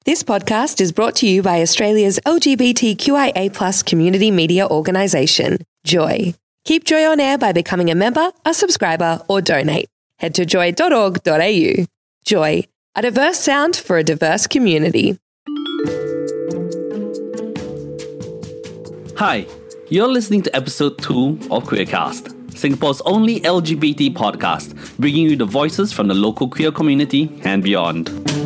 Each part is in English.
This podcast is brought to you by Australia's LGBTQIA+ community media organisation, Joy. Keep Joy on air by becoming a member, a subscriber, or donate. Head to joy.org.au. Joy, a diverse sound for a diverse community. Hi, you're listening to episode 2 of Queercast, Singapore's only LGBT podcast, bringing you the voices from the local queer community and beyond.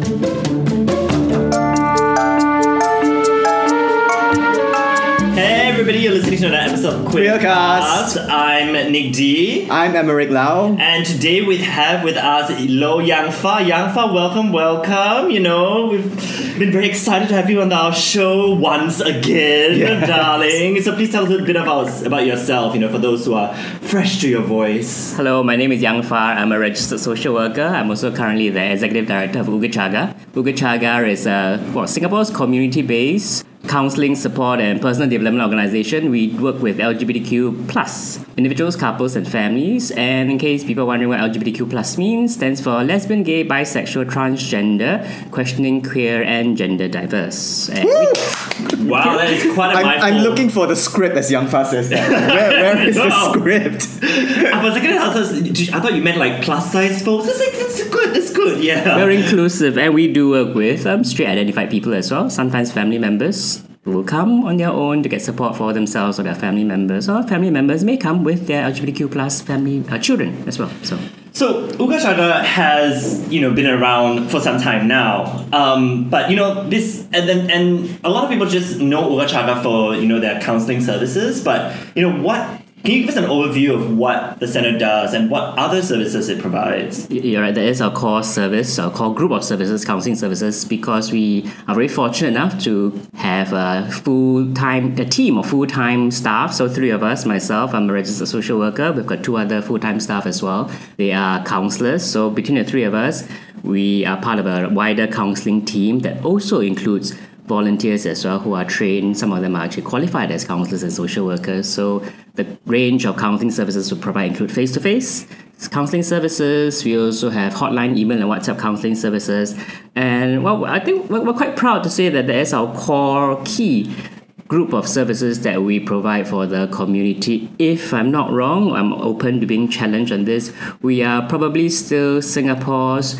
Hey everybody, you're listening to another episode of Queercast. I'm Nick D. I'm Emerick Lau. And today we have with us Lo Yang Fa. Yang Fa, welcome. You know, we've been very excited to have you on our show once again, darling. So please tell us a little bit about yourself, you know, for those who are fresh to your voice. Hello, my name is Yang Fa. I'm a registered social worker. I'm also currently the executive director of Ooga Chaga. Ooga Chaga is Singapore's community-based counselling, support and personal development organisation. We work with LGBTQ plus individuals, couples and families. And in case people are wondering what LGBTQ plus means, stands for lesbian, gay, bisexual, transgender, questioning, queer and gender diverse. And wow, that is quite a mouthful. I'm looking for the script as Yang Fa says that. Where is the script? I thought you meant like plus size folks. It's good, yeah. We're inclusive and we do work with straight identified people as well. Sometimes family members will come on their own to get support for themselves or their family members, or family members may come with their LGBTQ plus family children as well. So Ooga Chaga has, been around for some time now. But this and a lot of people just know Ooga Chaga for their counselling services. But can you give us an overview of what the centre does and what other services it provides? You're right, that is our core service, our core group of services, counselling services, because we are very fortunate enough to have a team of full-time staff. So 3 of us, myself, I'm a registered social worker. We've got 2 other full-time staff as well. They are counsellors. So between the 3 of us, we are part of a wider counselling team that also includes volunteers as well who are trained. Some of them are actually qualified as counsellors and social workers. So the range of counselling services we provide include face-to-face counselling services. We also have hotline, email and WhatsApp counselling services. And I think we're quite proud to say that that is our core key group of services that we provide for the community. If I'm not wrong, I'm open to being challenged on this. We are probably still Singapore's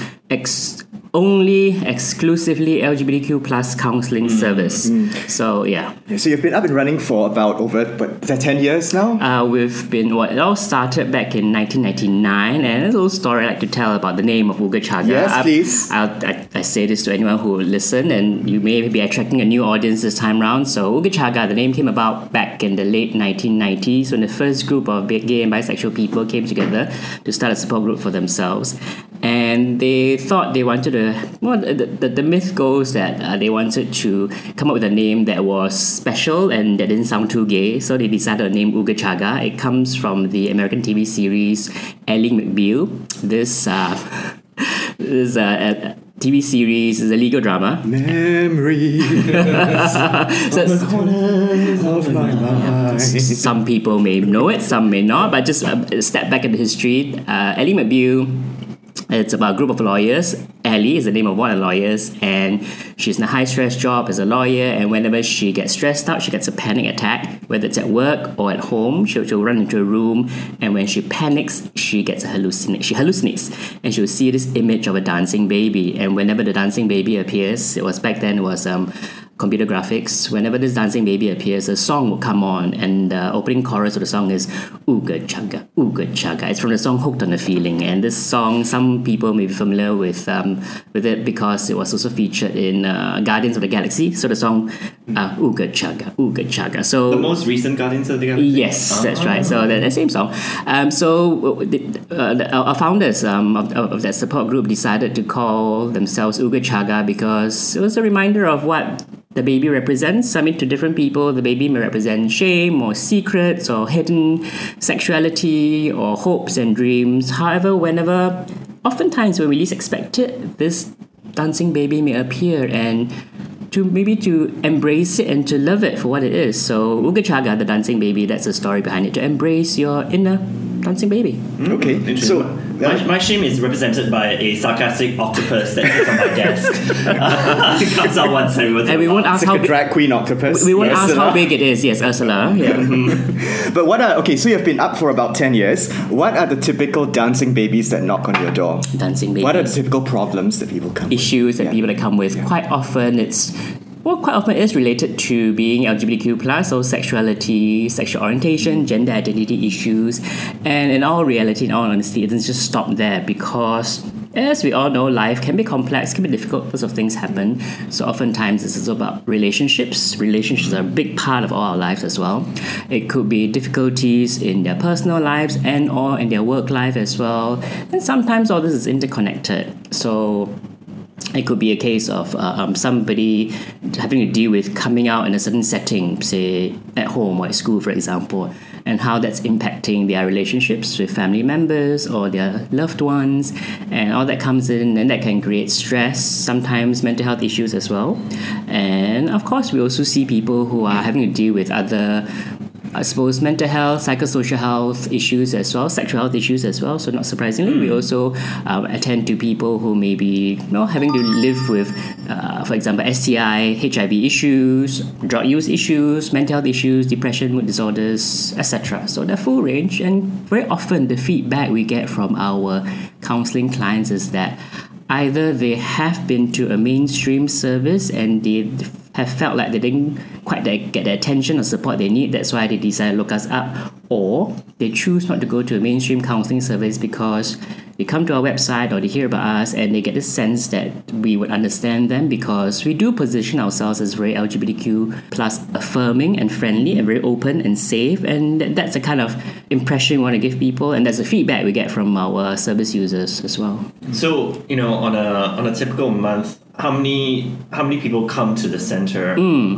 only exclusively LGBTQ plus counselling service. So yeah. So you've been up and running for about over 10 years now? We've been, it all started back in 1999, and a little story I like to tell about the name of Ooga Chaga. Yes, please. I say this to anyone who will listen, and you may be attracting a new audience this time round. So Ooga Chaga, the name came about back in the late 1990s when the first group of gay and bisexual people came together to start a support group for themselves. And they thought they wanted to, the myth goes that they wanted to come up with a name that was special and that didn't sound too gay. So they decided to name Ooga Chaga. It comes from the American TV series Ally McBeal. This TV series is a legal drama. Memories of my mind. Some people may know it, some may not, but just a step back in the history. Ally McBeal, it's about a group of lawyers. Ally is the name of one of the lawyers, and she's in a high-stress job as a lawyer, and whenever she gets stressed out, she gets a panic attack, whether it's at work or at home. She'll run into a room, and when she panics, she gets she hallucinates, and she'll see this image of a dancing baby, and whenever the dancing baby appears, back then it was computer graphics. Whenever this dancing baby appears, a song will come on, and the opening chorus of the song is Ooga Chaga, Ooga Chaga. It's from the song Hooked on a Feeling, and this song, some people may be familiar with it because it was also featured in Guardians of the Galaxy. So the song Ooga Chaga, Ooga Chaga. So the most recent Guardians of the Galaxy? Yes, that's right. So the same song. Our founders of that support group decided to call themselves Ooga Chaga because it was a reminder of what the baby represents. I mean, to different people, the baby may represent shame or secrets or hidden sexuality or hopes and dreams. However, oftentimes when we least expect it, this dancing baby may appear, and to embrace it and to love it for what it is. So Ooga Chaga, the dancing baby, that's the story behind it, to embrace your inner dancing baby. Okay, so My shame is represented by a sarcastic octopus that sits on my desk. It comes out once every once in a And we while. won't ask It's like how a drag queen octopus. we won't ask Ursula. how big it is. Yes, Ursula. Yeah. But okay, so you've been up for about 10 years. What are the typical dancing babies that knock on your door? Dancing babies. What are the typical problems that people come Issues that Yeah. people that come with. Quite often quite often it's related to being LGBTQ+, so sexuality, sexual orientation, gender identity issues. And in all reality, in all honesty, it doesn't just stop there because as we all know, life can be complex, can be difficult, lots of things happen. So oftentimes it's also about relationships. Relationships are a big part of all our lives as well. It could be difficulties in their personal lives and or in their work life as well. And sometimes all this is interconnected. So it could be a case of somebody having to deal with coming out in a certain setting, say at home or at school, for example, and how that's impacting their relationships with family members or their loved ones, and all that comes in, and that can create stress, sometimes mental health issues as well. And of course, we also see people who are having to deal with other, I suppose, mental health, psychosocial health issues as well, sexual health issues as well. So not surprisingly, we also attend to people who may be having to live with, for example, STI, HIV issues, drug use issues, mental health issues, depression, mood disorders, etc. So the full range. And very often the feedback we get from our counselling clients is that either they have been to a mainstream service and they have felt like they didn't quite get the attention or support they need, that's why they decide to look us up, or they choose not to go to a mainstream counselling service because they come to our website or they hear about us and they get the sense that we would understand them because we do position ourselves as very LGBTQ plus affirming and friendly and very open and safe, and that's the kind of impression we want to give people, and that's the feedback we get from our service users as well. So, on a typical month, how many people come to the center?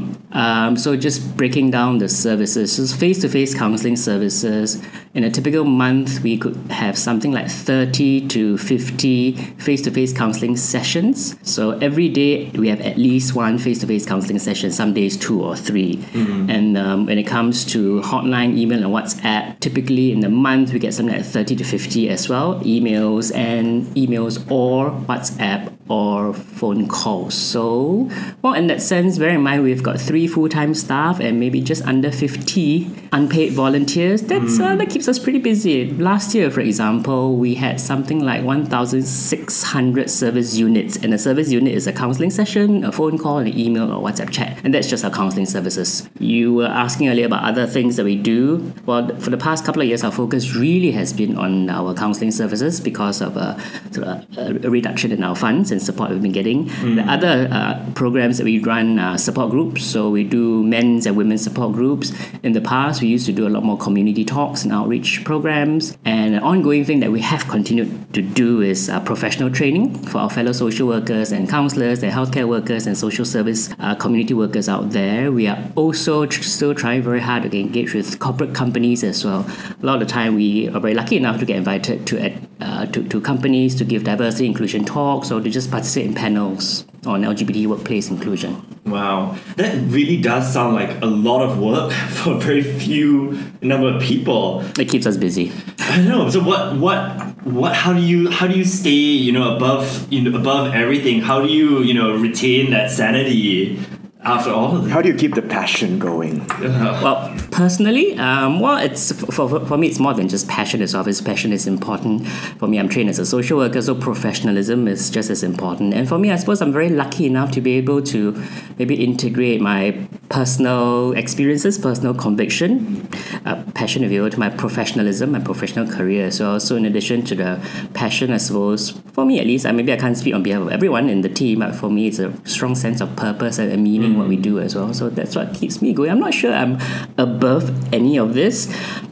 So just breaking down the services, so face-to-face counselling services. In a typical month, we could have something like 30 to 50 face-to-face counselling sessions. So every day we have at least one face-to-face counselling session, some days 2 or 3. And when it comes to hotline, email and WhatsApp, typically in the month we get something like 30 to 50 as well, emails or WhatsApp or phone calls. So, in that sense, bear in mind we've got 3 full-time staff and maybe just under 50 unpaid volunteers. That keeps us pretty busy. Last year, for example, we had something like 1,600 service units, and a service unit is a counselling session, a phone call, an email or WhatsApp chat, and that's just our counselling services. You were asking earlier about other things that we do. Well, for the past couple of years, our focus really has been on our counselling services because of a reduction in our funds and support we've been getting. The other programs that we run are support groups, so we do men's and women's support groups. In the past, we used to do a lot more community talks and outreach programs, and an ongoing thing that we have continued to do is professional training for our fellow social workers and counsellors and healthcare workers and social service community workers out there. We are also still trying very hard to engage with corporate companies as well. A lot of the time, we are very lucky enough to get invited to companies to give diversity inclusion talks or to just participate in panels on LGBT workplace inclusion. Wow, that really does sound like a lot of work for a very few number of people. It keeps us busy. I know. So what? How do you stay above everything? How do you retain that sanity after all of this? How do you keep the passion going? Well, personally, it's for me, it's more than just passion itself. Passion is important. For me, I'm trained as a social worker, so professionalism is just as important. And for me, I suppose I'm very lucky enough to be able to maybe integrate my personal experiences, personal conviction, passion, if you will, to my professionalism, my professional career as well. So in addition to the passion, I suppose, for me at least, maybe I can't speak on behalf of everyone in the team, but for me, it's a strong sense of purpose and meaning what we do as well. So that's what keeps me going. I'm not sure I'm above any of this.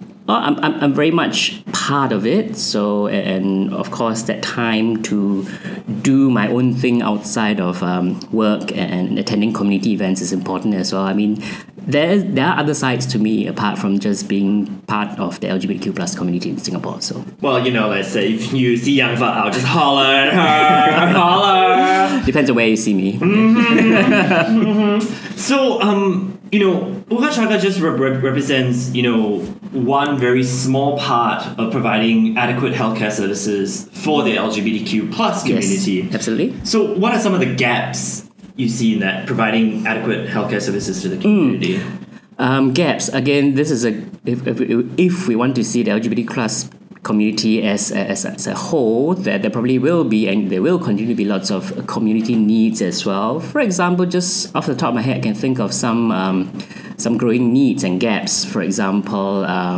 I'm very much part of it. So, and of course, that time to do my own thing outside of work and attending community events is important as well. I mean, there are other sides to me apart from just being part of the LGBTQ plus community in Singapore. So, well, let's say if you see Yang Fa out, just holler at her, holler. Depends on where you see me. So, Uga Chaka just represents, one very small part of providing adequate healthcare services for the LGBTQ plus community. Yes, absolutely. So, what are some of the gaps you see in that providing adequate healthcare services to the community? Gaps. Again, this is if we want to see the LGBT plus community as a whole, that there probably will be, and there will continue to be, lots of community needs as well. For example, just off the top of my head, I can think of some growing needs and gaps. For example,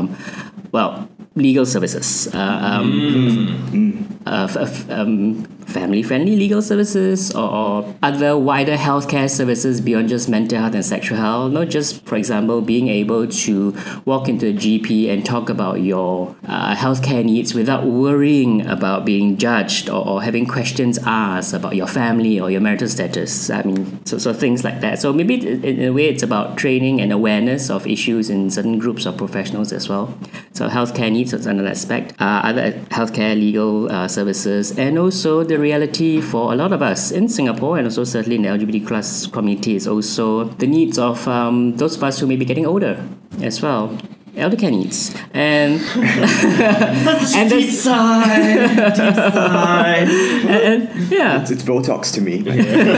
legal services, family-friendly legal services, or other wider healthcare services beyond just mental health and sexual health. Not just, for example, being able to walk into a GP and talk about your healthcare needs without worrying about being judged or having questions asked about your family or your marital status. I mean, so things like that. So maybe in a way it's about training and awareness of issues in certain groups of professionals as well. So healthcare needs is another aspect. Other healthcare legal services, and also the reality for a lot of us in Singapore, and also certainly in the LGBT plus community, is also the needs of those of us who may be getting older as well. Elder care needs. And and deep sigh. and yeah. It's Botox to me.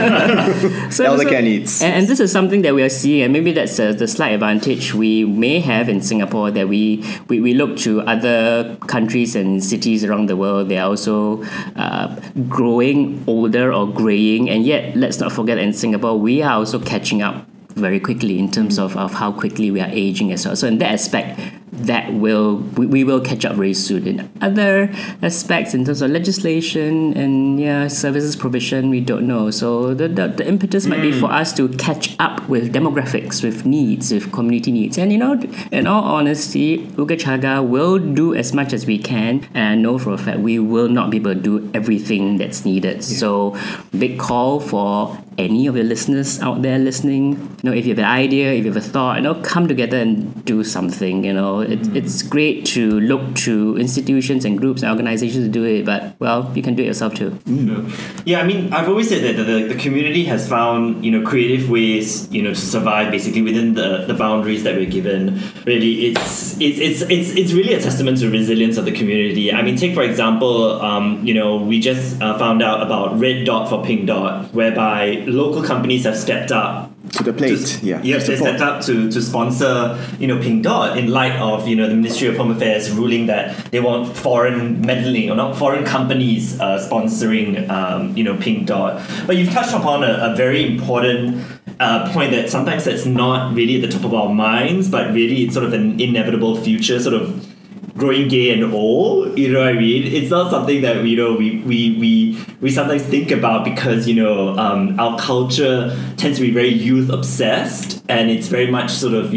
So Elder care needs. And this is something that we are seeing, and maybe that's the slight advantage we may have in Singapore, that we look to other countries and cities around the world. They are also growing older or graying, and yet let's not forget, in Singapore we are also catching up very quickly in terms of how quickly we are aging as well. So in that aspect, that we will catch up very soon. In other aspects, in terms of legislation and services provision, we don't know. So the impetus might be for us to catch up with demographics, with needs, with community needs. And in all honesty, Uga Chaka will do as much as we can, and I know for a fact we will not be able to do everything that's needed. Yeah. So big call for any of your listeners out there listening. If you have an idea, if you have a thought, come together and do something. It's great to look to institutions and groups and organizations to do it, but you can do it yourself too. Yeah, I mean, I've always said that the community has found creative ways to survive basically within the boundaries that we're given. Really, it's really a testament to the resilience of the community. I mean, take for example, we just found out about Red Dot for Pink Dot, whereby local companies have stepped up to the plate. They stepped up to sponsor Pink Dot in light of the Ministry of Home Affairs ruling that they want foreign meddling or not foreign companies sponsoring Pink Dot. But you've touched upon a very important point that sometimes that's not really at the top of our minds, but really it's sort of an inevitable future, sort of growing gay and old. You know what I mean? It's not something that we sometimes think about because our culture tends to be very youth obsessed, and it's very much sort of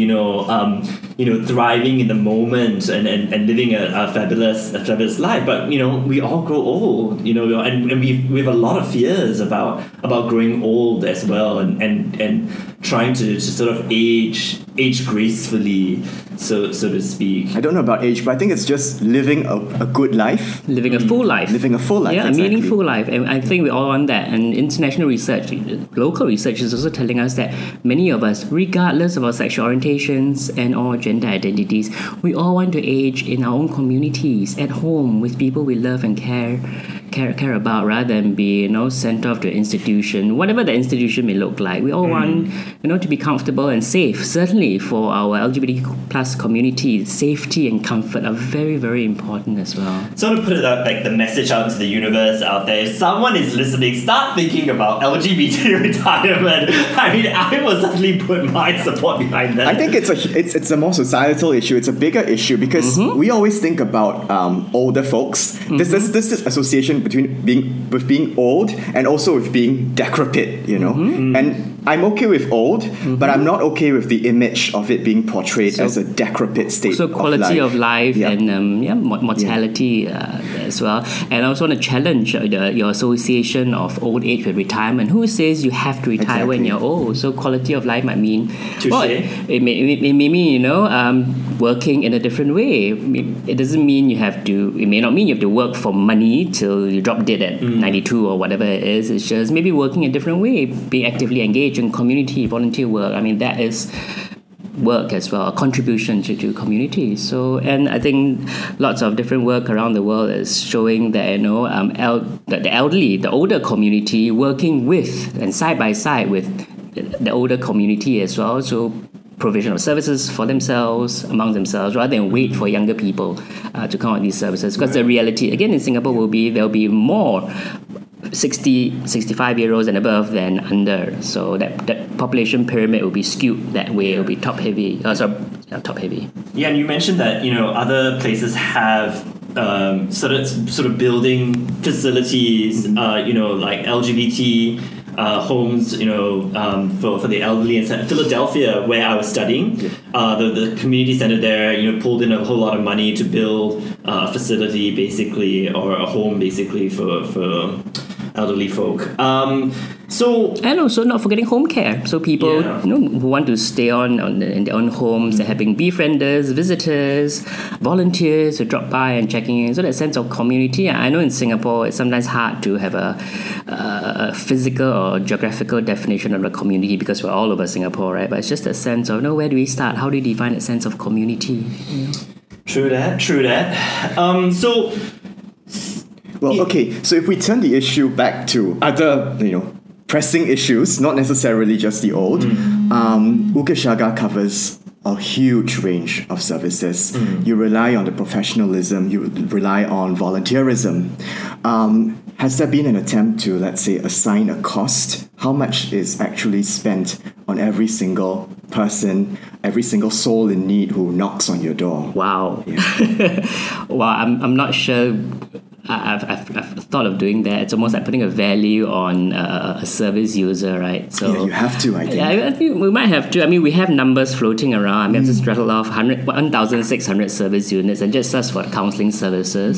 thriving in the moment and living a fabulous life. But we all grow old, and we have a lot of fears about growing old as well, and trying to sort of age gracefully, so to speak. I don't know about age, but I think it's just living a good life. Living a full life. Living a full life, yeah, exactly. A meaningful life. And I think we all want that. And international research, local research is also telling us that many of us, regardless of our sexual orientations and or gender identities, we all want to age in our own communities, at home, with people we love and care about, rather than be sent off to an institution, whatever the institution may look like. We all want to be comfortable and safe. Certainly for our LGBT plus community, safety and comfort are very, very important as well. So to put it out, like the message out into the universe out there, if someone is listening, start thinking about LGBT retirement. I mean, I will certainly put my support behind that. I think it's a more societal issue. It's a bigger issue because we always think about older folks. This association between being old and also with being decrepit, and I'm okay with old, but I'm not okay with the image of it being portrayed as a decrepit state. So quality of life yeah. and mortality as as well. And I also want to challenge your association of old age with retirement. Who says you have to retire when you're old? So quality of life might mean, well, it may mean, working in a different way. It doesn't mean it may not mean you have to work for money till you drop dead at 92 or whatever it is. It's just maybe working a different way, being actively engaged in community, volunteer work. I mean, that is work as well, a contribution to community. So, and I think lots of different work around the world is showing that, that the elderly, the older community working with and side by side with the older community as well. So provision of services for themselves, among themselves, rather than wait for younger people to come out with these services. Because the reality, again, in Singapore there'll be more 65-year-olds and above than under. So that population pyramid will be skewed that way. It will be top heavy. Top heavy. Yeah, and you mentioned that other places have sort of building facilities, like LGBT homes, for the elderly. And Philadelphia, where I was studying, the community center there, pulled in a whole lot of money to build a facility, basically, or a home, basically, for elderly folk. And also not forgetting home care. So people who want to stay in their own homes, they're having befrienders, visitors, volunteers who drop by and checking in. So that sense of community. I know in Singapore it's sometimes hard to have a physical or geographical definition of the community because we're all over Singapore, right? But it's just a sense of where do we start? How do you define that sense of community? True that. Well, okay, so if we turn the issue back to other, pressing issues, not necessarily just the old, Ukeshaga covers a huge range of services. You rely on the professionalism, you rely on volunteerism. Has there been an attempt to, let's say, assign a cost? How much is actually spent on every single person, every single soul in need who knocks on your door? Wow. Yeah. Well, I'm not sure. I've thought of doing that. It's almost like putting a value on a service user, right? So yeah, you have to, I think. Yeah, I think we might have to. I mean, we have numbers floating around. I've just rattled off 1,600 service units, and just for counselling services.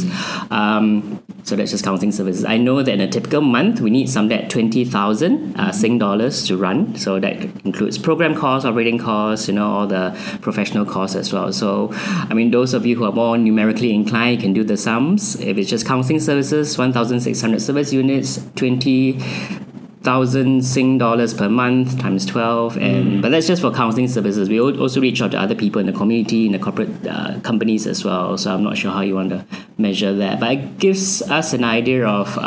So that's just counselling services. I know that in a typical month, we need something at 20,000 Sing dollars to run. So that includes program costs, operating costs, all the professional costs as well. So, I mean, those of you who are more numerically inclined can do the sums. If it's just counselling services, 1,600 service units, 20,000 Sing dollars per month times 12, but that's just for counselling services. We also reach out to other people in the community, in the corporate companies as well. So I'm not sure how you want to measure that, but it gives us an idea of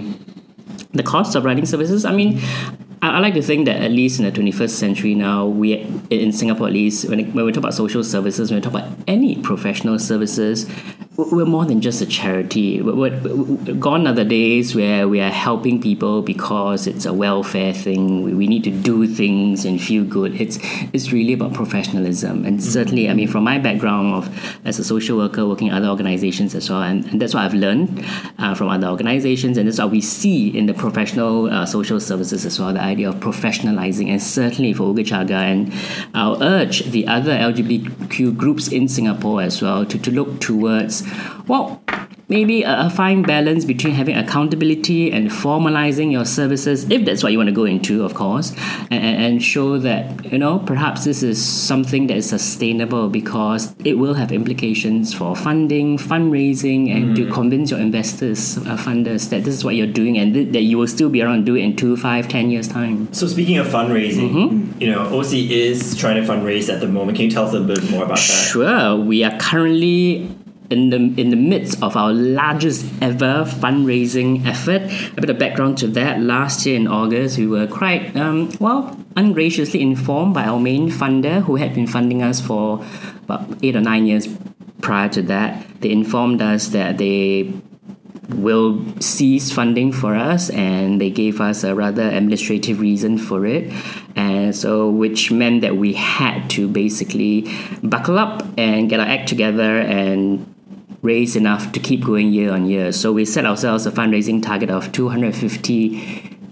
the cost of running services. I mean, I like to think that at least in the 21st century now, we in Singapore at least, when we talk about social services, when we talk about any professional services, we're more than just a charity. Gone are the days where we are helping people because it's a welfare thing. We need to do things and feel good. It's really about professionalism. And certainly, I mean, from my background as a social worker working in other organizations as well, and that's what I've learned from other organizations, and that's what we see in the professional social services as well, the idea of professionalizing. And certainly for Ukeshaga, and I'll urge the other LGBTQ groups in Singapore as well to look towards, well, maybe a fine balance between having accountability and formalizing your services, if that's what you want to go into, of course, and show that, perhaps this is something that is sustainable because it will have implications for funding, fundraising, and to convince your investors, funders, that this is what you're doing and that you will still be around to do it in 2, 5, 10 years' time. So speaking of fundraising, OC is trying to fundraise at the moment. Can you tell us a bit more about that? Sure. We are currently in the midst of our largest ever fundraising effort. A bit of background to that: last year in August, we were quite ungraciously informed by our main funder, who had been funding us for about 8 or 9 years prior to that. They informed us that they will cease funding for us, and they gave us a rather administrative reason for it, and so which meant that we had to basically buckle up and get our act together and raise enough to keep going year on year. So we set ourselves a fundraising target of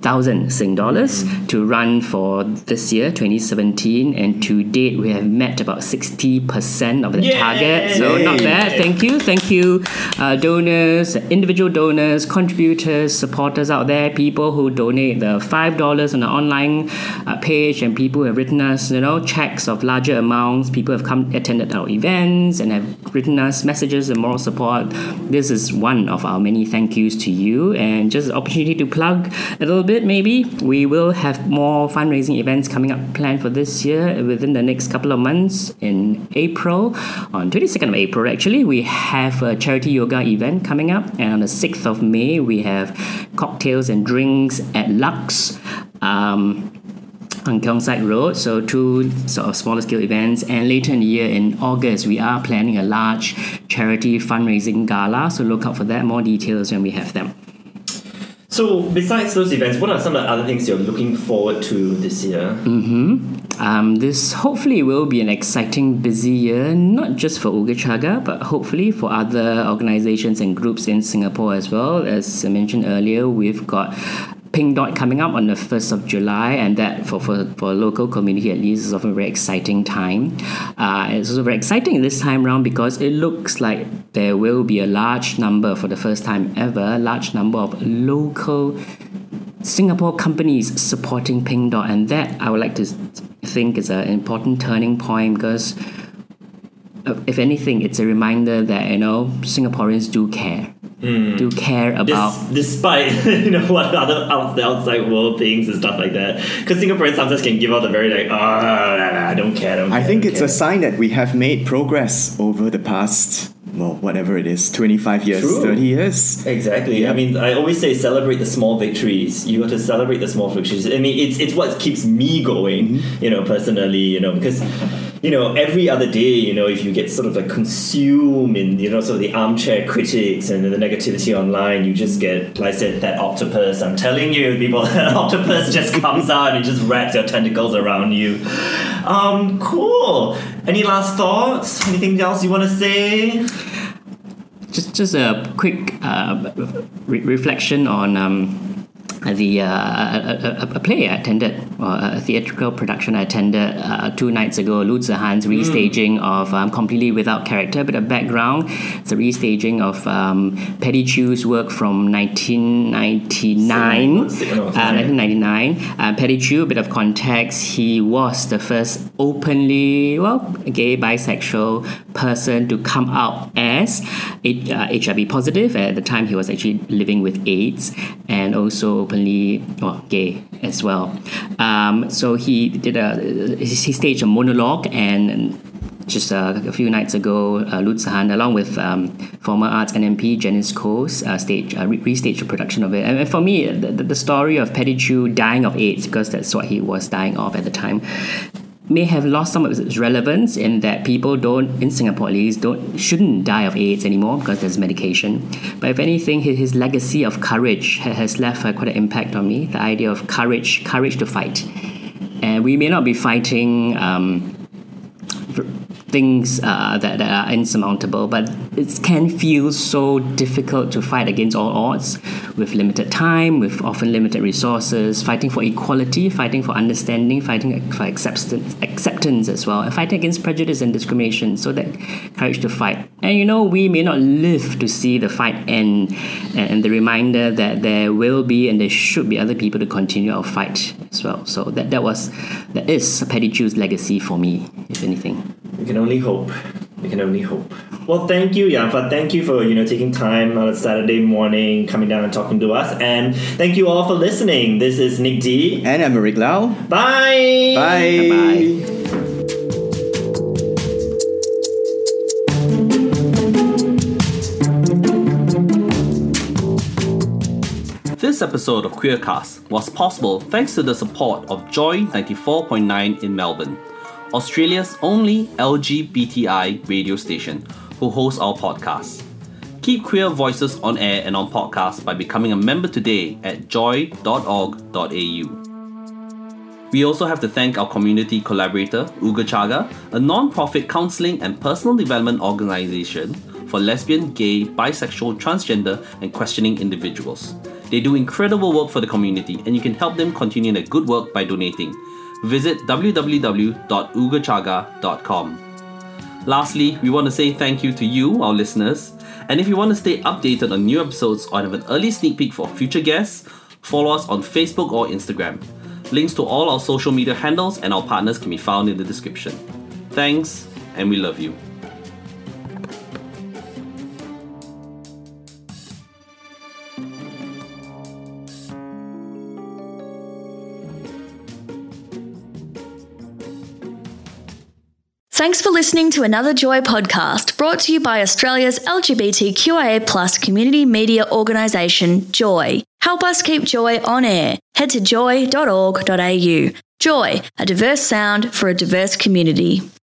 1,000 Sing dollars to run for this year, 2017, and to date we have met about 60% of the target. So not bad. Thank you, donors, individual donors, contributors, supporters out there, people who donate the $5 on the online page, and people who have written us, checks of larger amounts. People have attended our events and have written us messages and moral support. This is one of our many thank yous to you, and just an opportunity to plug a little bit. Maybe we will have more fundraising events coming up planned for this year within the next couple of months. In April, on 22nd of April actually, we have a charity yoga event coming up, and on the 6th of May we have cocktails and drinks at Lux on Keong-Saik Road, so 2 sort of smaller scale events. And later in the year, in August, we are planning a large charity fundraising gala, so look out for that. More details when we have them. So besides those events, what are some of the other things you're looking forward to this year? This hopefully will be an exciting, busy year, not just for Oogachaga, but hopefully for other organizations and groups in Singapore as well. As I mentioned earlier, we've got Pink Dot coming up on the 1st of July, and that for local community at least is often a very exciting time. It's also very exciting this time around because it looks like there will be a large number, for the first time ever, large number of local Singapore companies supporting Pink Dot, and that I would like to think is an important turning point, because if anything, it's a reminder that Singaporeans do care. Do care about despite what the outside world thinks and stuff like that, because Singaporeans sometimes can give out the very I don't care. I think it's a sign that we have made progress over the past, whatever it is, 25 years, True. 30 years. Exactly. I mean, I always say celebrate the small victories. You got to celebrate the small victories. I mean, it's what keeps me going, personally, because every other day, if you get sort of consumed in, sort of the armchair critics and the negativity online, you just get, like I said, that octopus. I'm telling you, people, that octopus just comes out and it just wraps your tentacles around you. Cool. Any last thoughts? Anything else you want to say? Just a quick reflection on a play I attended, or a theatrical production I attended 2 nights ago, Lu Zihan's restaging of Completely Without Character, but a background. It's a restaging of Paddy Chew's work from 1999. Paddy Chew, a bit of context, he was the first openly, gay, bisexual person to come out as HIV positive. At the time, he was actually living with AIDS, and also openly gay as well. So he did he staged a monologue, and just a few nights ago, Lu Zihan, along with former Arts NMP Janice Koh, restaged a production of it. And for me, the story of Paddy Chew dying of AIDS, because that's what he was dying of at the time, may have lost some of its relevance, in that people in Singapore at least, shouldn't die of AIDS anymore because there's medication. But if anything, his legacy of courage has left quite an impact on me. The idea of courage to fight. And we may not be fighting things that are insurmountable, but it can feel so difficult to fight against all odds, with limited time, with often limited resources, fighting for equality, fighting for understanding, fighting for acceptance as well, and fighting against prejudice and discrimination. So that courage to fight. And we may not live to see the fight end, and the reminder that there will be and there should be other people to continue our fight as well. So that is Paddy Chew's legacy for me, if anything. We can only hope. Well, thank you, Yanfa. Thank you for taking time on a Saturday morning, coming down and talking to us. And thank you all for listening. This is Nick D. And I'm Rick Lau. Bye. Bye. Bye. This episode of Queercast was possible thanks to the support of Joy 94.9 in Melbourne, Australia's only LGBTI radio station, who hosts our podcast. Keep queer voices on air and on podcast by becoming a member today at joy.org.au. We also have to thank our community collaborator, Oogachaga, a non-profit counselling and personal development organisation for lesbian, gay, bisexual, transgender and questioning individuals. They do incredible work for the community, and you can help them continue their good work by donating. Visit www.oogachaga.com. Lastly, we want to say thank you to you, our listeners. And if you want to stay updated on new episodes or have an early sneak peek for future guests, follow us on Facebook or Instagram. Links to all our social media handles and our partners can be found in the description. Thanks, and we love you. Thanks for listening to another Joy podcast brought to you by Australia's LGBTQIA+ community media organisation, Joy. Help us keep Joy on air. Head to joy.org.au. Joy, a diverse sound for a diverse community.